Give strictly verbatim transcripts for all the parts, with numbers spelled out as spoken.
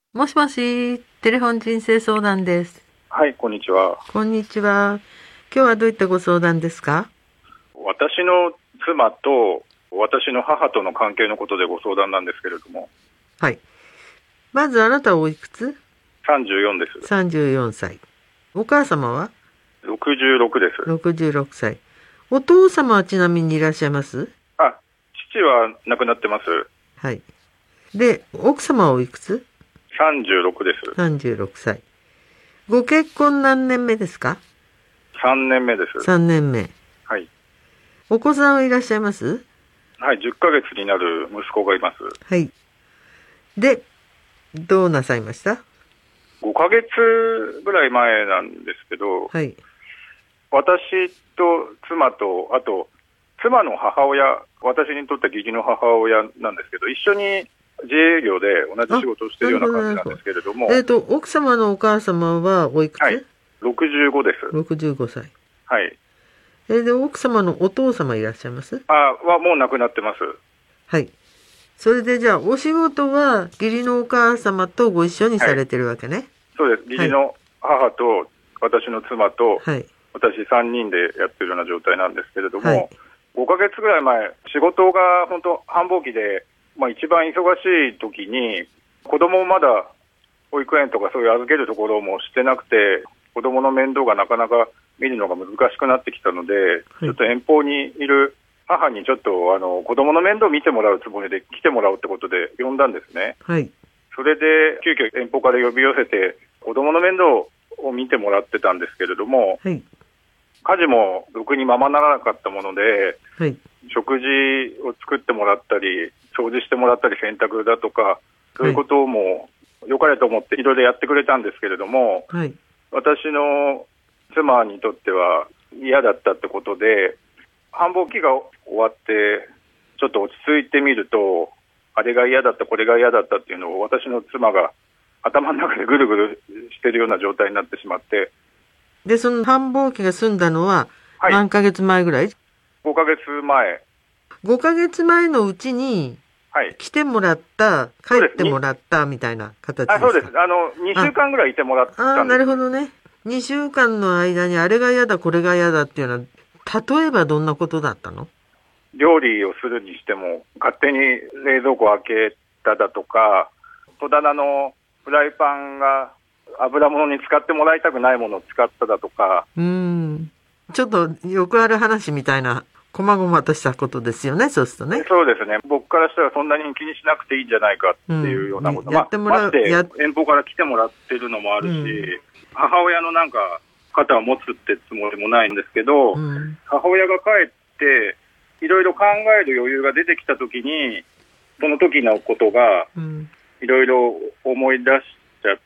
もしもし、テレフォン人生相談です。 はい、こんにちは。 こんにちは。今日はどういったご相談ですか？ 私の妻と私の母との関係のことでご相談なんですけれども。 はい。まずあなたはおいくつ？ さんじゅうよんです。 さんじゅうよんさい。お母様は？ ろくじゅうろくです。 ろくじゅうろくさい。お父様はちなみにいらっしゃいます？ あ、父は亡くなってます。 はい。で、奥様はおいくつ？ さんじゅうろくです。 さんじゅうろくさい。ご結婚何年目ですか？ さんねんめです。 さんねんめ。 はい。 お子さんはいらっしゃいます？ はい、じゅっかげつになる息子がいます。 はい。で、どうなさいました？ ごかげつぐらい前なんですけど、 はい。 私と妻と、あと妻の母親、私にとって義理の母親なんですけど、一緒に自営業で同じ仕事をしているような感じなんですけれども。 えっと、奥様のお母様はおいくつ？ はい、ろくじゅうごです。 ろくじゅうごさい。 はい。 えで、奥様のお父様いらっしゃいます？ あ、はもう亡くなってます。 はい。それでじゃあ、お仕事は義理のお母様とご一緒にされてるわけね。はい、 そうです。義理の母と私の妻と、はい、私さんにんでやってるような状態なんですけれども、はい、ごかげつぐらい前、仕事が本当繁忙期で、まあ、一番忙しい時に、子供をまだ保育園とかそういう預けるところもしてなくて、子供の面倒がなかなか見るのが難しくなってきたので、はい、ちょっと遠方にいる母にちょっとあの子供の面倒を見てもらうつもりで来てもらおうってことで呼んだんですね。 はい。 それで急遽遠方から呼び寄せて子供の面倒を見てもらってたんですけれども、はい、家事もろくにままならなかったもので、はい、食事を作ってもらったり掃除してもらったり洗濯だとかそういうことも良かれと思っていろいろやってくれたんですけれども、はい、私の妻にとっては嫌だったってことで、繁忙期が終わってちょっと落ち着いてみると、あれが嫌だったこれが嫌だったっていうのを私の妻が頭の中でぐるぐるしてるような状態になってしまって。 で、その繁忙期が済んだのは何ヶ月前ぐらい？はい、 ごかげつまえ。 ごかげつまえのうちに来てもらった、帰ってもらったみたいな形ですか？ あ、そうです。あのにしゅうかんぐらいいてもらったんです。 ああ、なるほどね。にしゅうかんの間にあれが嫌だこれが嫌だっていうのは例えばどんなことだったの？ 料理をするにしても勝手に冷蔵庫を開けただとか、戸棚のフライパンが油物に使ってもらいたくないものを使っただとか。 うーん、ちょっとよくある話みたいな細々としたことですよね。そうするとね。 そうですね。僕からしたらそんなに気にしなくていいんじゃないかっていうようなこと、うん、やってもらう、まあ、まして遠方から来てもらってるのもあるし、うん、母親のなんか肩を持つってつもりもないんですけど、うん、母親が帰っていろいろ考える余裕が出てきた時にその時のことがいろいろ思い出しちゃって、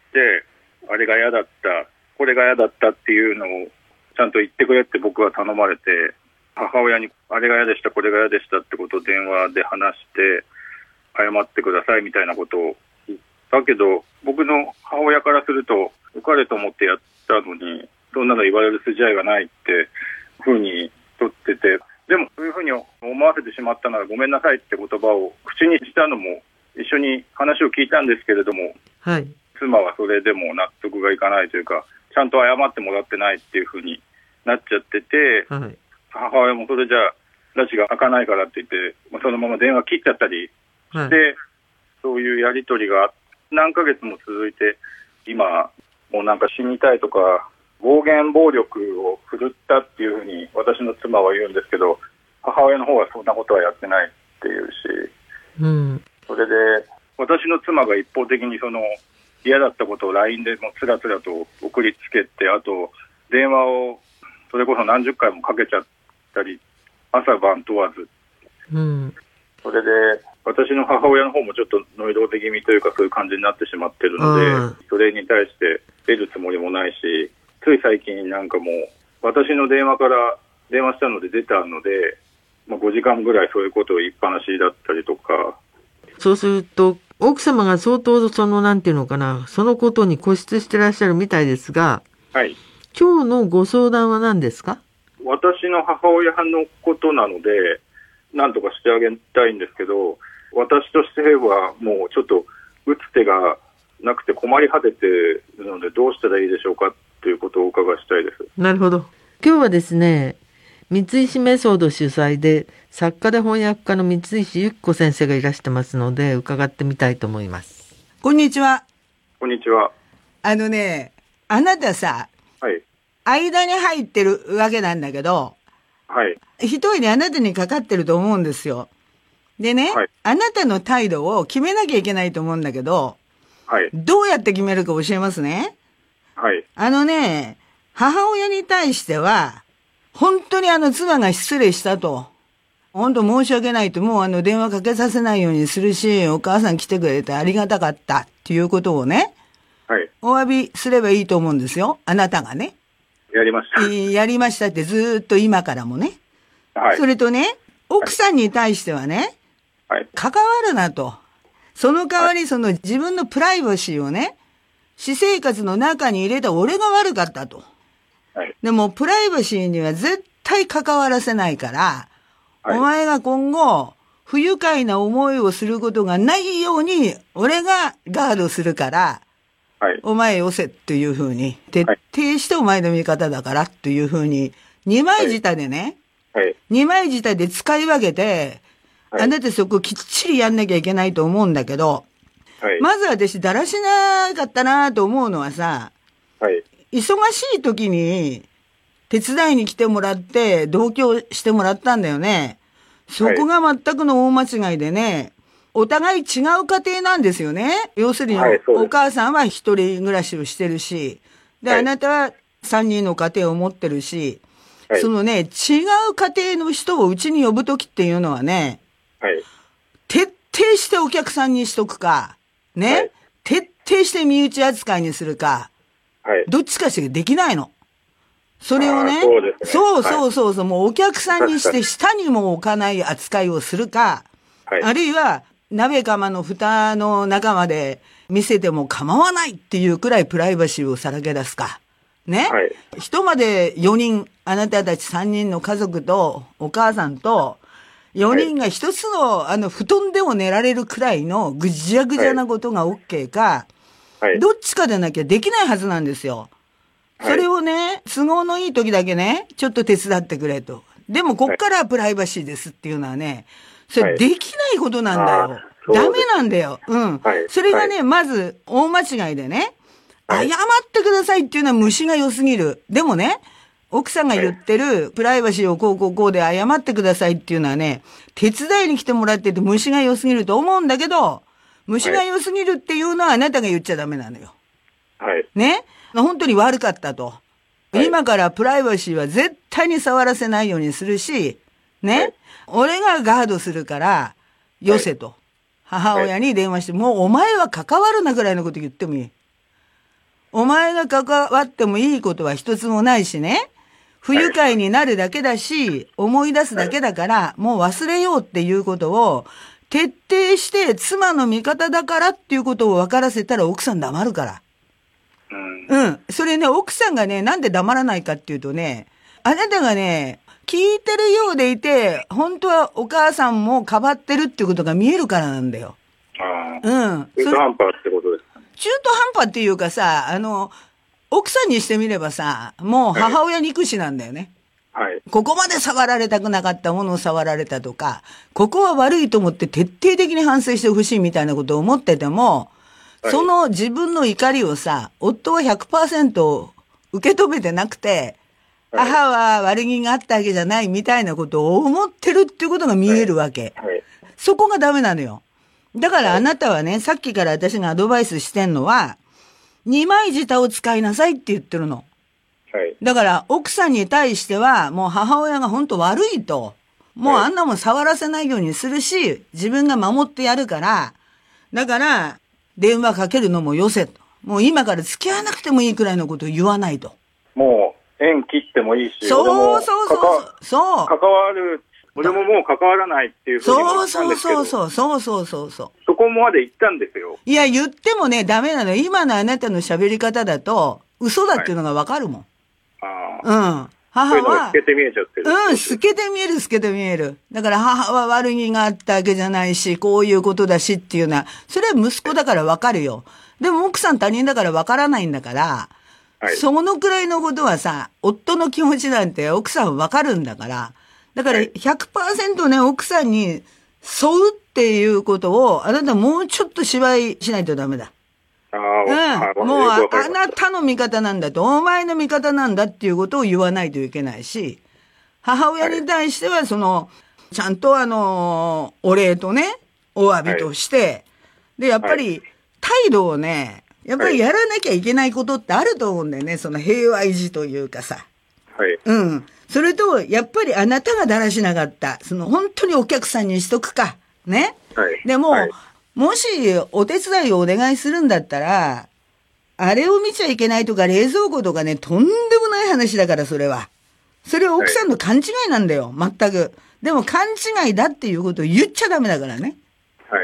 あれが嫌だったこれが嫌だったっていうのをちゃんと言ってくれって僕は頼まれて、母親にあれが嫌でしたこれが嫌でしたってことを電話で話して謝ってくださいみたいなことを言ったけど、僕の母親からすると良かれと思ってやったのにそんなの言われる筋合いがないってふうに取ってて、でもそういうふうに思わせてしまったならごめんなさいって言葉を口にしたのも一緒に話を聞いたんですけれども、はい、妻はそれでも納得がいかないというか、ちゃんと謝ってもらってないっていうふうになっちゃってて、はい、母親もそれじゃ拉致が開かないからって言ってそのまま電話切っちゃったりして、はい、そういうやり取りが何ヶ月も続いて、今もうなんか死にたいとか暴言暴力を振るったっていうふうに私の妻は言うんですけど、母親の方はそんなことはやってないっていうし、うん、それで私の妻が一方的にその嫌だったことを ライン でもつらつらと送りつけて、あと電話をそれこそ何十回もかけちゃったり朝晩問わず、うん、それで私の母親の方もちょっとノイローゼ気味というかそういう感じになってしまってるので、それに対して出るつもりもないし、つい最近なんかもう私の電話から電話したので出たので、まあ、ごじかんぐらいそういうことを言いっぱなしだったりとか。 そうすると奥様が相当そのなんていうのかな、そのことに固執してらっしゃるみたいですが、はい、今日のご相談は何ですか？ 私の母親のことなので何とかしてあげたいんですけど、私としてはもうちょっと打つ手がなくて困り果てているので、どうしたらいいでしょうかということをお伺いしたいです。 なるほど。今日はですね、三石メソード主催で作家で翻訳家の三石由紀子先生がいらしてますので、伺ってみたいと思います。 こんにちは。 こんにちは。 あのね、あなたさ、 はい、 間に入ってるわけなんだけど、 はい、 一人であなたにかかってると思うんですよ。でね、はい、あなたの態度を決めなきゃいけないと思うんだけど、 はい、 どうやって決めるか教えますね。 はい、 あのね、母親に対しては、本当にあの妻が失礼したと。本当申し訳ないと、もうあの電話かけさせないようにするし、お母さん来てくれてありがたかったっていうことをね、 はい、 お詫びすればいいと思うんですよ。あなたがね。 やりました。 やりましたってずーっと今からもね。 はい。 それとね、奥さんに対してはね、 はい、 関わるなと。その代わりその自分のプライバシーをね、私生活の中に入れた俺が悪かったと。 はい、 でもプライバシーには絶対関わらせないから、はい、お前が今後不愉快な思いをすることがないように俺がガードするから、はい、お前よせっていうふうに徹底してお前の味方だからっていうふうに二枚舌でね、 はい、 二枚舌で使い分けて、はい、あなたそこきっちりやんなきゃいけないと思うんだけど、はい、まず私だらしなかったなと思うのはさ、 はい、 忙しい時に手伝いに来てもらって同居してもらったんだよね。そこが全くの大間違いでね、お互い違う家庭なんですよね。要するに、はい、お母さんは一人暮らしをしてるし、で、はい、あなたは三人の家庭を持ってるし、はい、そのね、違う家庭の人をうちに呼ぶときっていうのはね、 はい、 徹底してお客さんにしとくか、ね、はい、徹底して身内扱いにするか、 はい、 どっちかしかできないの。それをね、 そうですね、 そうそうそうそう、はい、もうお客さんにして下にも置かない扱いをするか、はい、あるいは鍋釜の蓋の中まで見せても構わないっていうくらいプライバシーをさらけ出すか。ね、 はい、 人までよにん、あなたたちさんにんの家族とお母さんとよにんが一つのあの布団でも寝られるくらいのぐじゃぐじゃなことが OK か、はい、どっちかでなきゃできないはずなんですよ。それをね、都合のいい時だけね、ちょっと手伝ってくれと。でもこっからはプライバシーですっていうのはね、それできないことなんだよ。はい、ダメなんだよ。うん。はい、それがね、はい、まず大間違いでね、謝ってくださいっていうのは虫が良すぎる。でもね、奥さんが言ってるプライバシーをこうこうこうで謝ってくださいっていうのはね、手伝いに来てもらってて虫が良すぎると思うんだけど、虫が良すぎるっていうのはあなたが言っちゃダメなのよ。 はい。 ね、本当に悪かったと。はい、今からプライバシーは絶対に触らせないようにするし、ね、はい、俺がガードするから、よせと。はい、母親に電話して、もうお前は関わるなぐらいのこと言ってもいい。お前が関わってもいいことは一つもないしね。不愉快になるだけだし、思い出すだけだから、もう忘れようっていうことを、徹底して妻の味方だからっていうことを分からせたら奥さん黙るから。うん。うん。それね、奥さんがね、なんで黙らないかっていうとね、あなたがね、聞いてるようでいて、本当はお母さんもかばってるっていうことが見えるからなんだよ。 ああ。 うん。 中途半端ってことですかね。 中途半端っていうかさ、あの、奥さんにしてみればさ、もう母親憎しなんだよね。 はい。 ここまで触られたくなかったものを触られたとか、ここは悪いと思って徹底的に反省してほしいみたいなことを思ってても、はい、その自分の怒りをさ、夫は ひゃくパーセント 受け止めてなくて、はい、母は悪気があったわけじゃないみたいなことを思ってるっていうことが見えるわけ。 はいはい、 そこがダメなのよ。だからあなたはね、さっきから私がアドバイスしてんのは、二枚舌を使いなさいって言ってるの。 はい。 だから奥さんに対してはもう母親が本当悪いと。もうあんなもん触らせないようにするし、自分が守ってやるから、だから電話かけるのもよせと。もう今から付き合わなくてもいいくらいのことを言わないと。 もう縁切ってもいいし、 そうそうそうそう。 関わる。俺ももう関わらないっていうふうに思ったんですけど。 そうそうそうそうそうそう。 そこまで言ったんですよ。 いや、言ってもね、ダメなの。今のあなたの喋り方だと、嘘だっていうのがわかるもん。 はい、ああ。うん。母は。 透けて見えちゃってる。 うん、透けて見える、透けて見える。だから母は悪気があったわけじゃないし、こういうことだしっていうのは、それは息子だからわかるよ。 でも奥さん他人だからわからないんだから、はい、そのくらいのことはさ、夫の気持ちなんて奥さんわかるんだから、だから ひゃくパーセント ね、奥さんに沿うっていうことを、あなたもうちょっと芝居しないとダメだ。あうん、もう あ, あなたの味方なんだと、お前の味方なんだっていうことを言わないといけないし、母親に対してはその、ちゃんとあの、お礼とね、お詫びとして、はい、で、やっぱり態度をね、やっぱりやらなきゃいけないことってあると思うんだよね、その平和維持というかさ。はい。うん。それと、やっぱりあなたがだらしなかった。その、本当にお客さんにしとくか。ね。はい。でも、はい、もし、お手伝いをお願いするんだったら、あれを見ちゃいけないとか、冷蔵庫とかね、とんでもない話だから、それは。それは奥さんの勘違いなんだよ、全く。でも、勘違いだっていうことを言っちゃダメだからね。はい。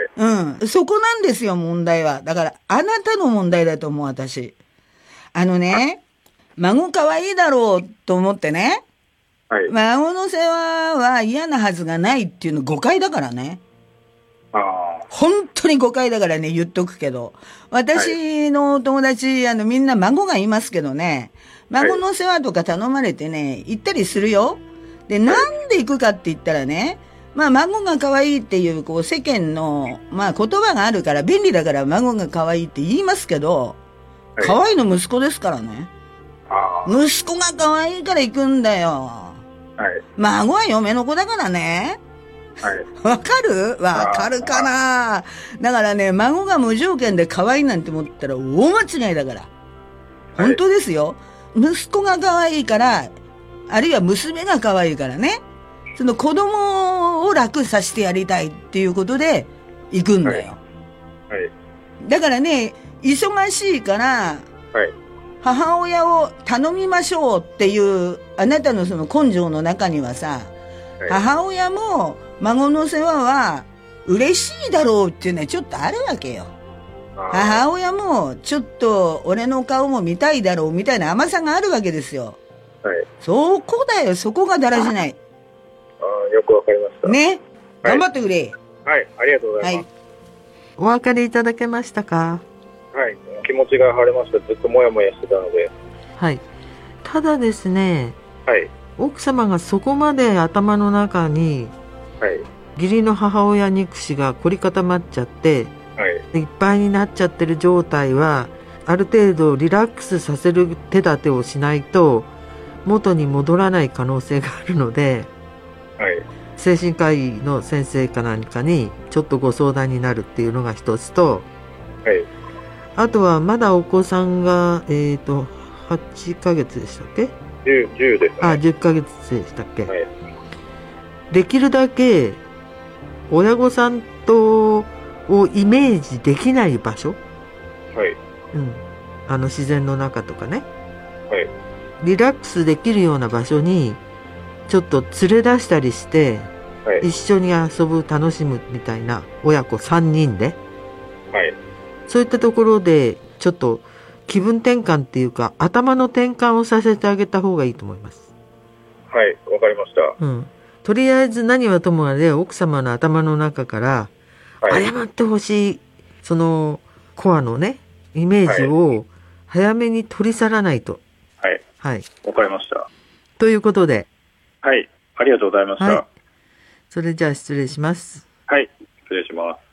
うん。そこなんですよ、問題は。だから、あなたの問題だと思う、私。あのね、孫可愛いだろうと思ってね。はい。孫の世話は嫌なはずがないっていうの誤解だからね。ああ。本当に誤解だからね、言っとくけど。私のお友達、あの、みんな孫がいますけどね。孫の世話とか頼まれてね、行ったりするよ。で、なんで行くかって言ったらね、まあ、孫が可愛いっていう、こう、世間の、まあ、言葉があるから、便利だから孫が可愛いって言いますけど、可愛いの息子ですからね。息子が可愛いから行くんだよ。はい。孫は嫁の子だからね。はい。わかるわかるかな。だからね、孫が無条件で可愛いなんて思ったら大間違いだから。本当ですよ。息子が可愛いから、あるいは娘が可愛いからね。その子供を楽させてやりたいっていうことで行くんだよ。はい。はい、だからね、忙しいから、はい。母親を頼みましょうっていうあなたのその根性の中にはさ、はい、母親も孫の世話は嬉しいだろうっていうのはちょっとあるわけよ。母親もちょっと俺の顔も見たいだろうみたいな甘さがあるわけですよ。はい。そこだよ、そこがだらしない。 ああ、よくわかりました。 ね。はい、頑張ってくれ。 はい、ありがとうございます。はい、 お分かりいただけましたか？ はい、気持ちが晴れました。ずっともやもやしてたので。 はい。ただですね、はい、奥様がそこまで頭の中に、はい、義理の母親憎しが凝り固まっちゃって、はい、いっぱいになっちゃってる状態は、ある程度リラックスさせる手立てをしないと元に戻らない可能性があるので、はい、精神科医の先生か何かにちょっとご相談になるっていうのが一つと、はい、あとはまだお子さんが、えーと、はちかげつでしたっけ？ じゅう, じゅうですね。 あ、じゅっかげつでしたっけ？はい、できるだけ親御さんとをイメージできない場所、はい、うん、あの自然の中とかね、はい、リラックスできるような場所にちょっと連れ出したりして、はい、一緒に遊ぶ楽しむみたいな親子さんにんで、はい、そういったところでちょっと気分転換っていうか頭の転換をさせてあげた方がいいと思います。 はい、わかりました。 うん、とりあえず何はともあれ奥様の頭の中から謝ってほしいそのコアのねイメージを早めに取り去らないと。 はいはい、わかりました。 ということで、 はい、ありがとうございました。はい、 それじゃあ失礼します。 はい、失礼します。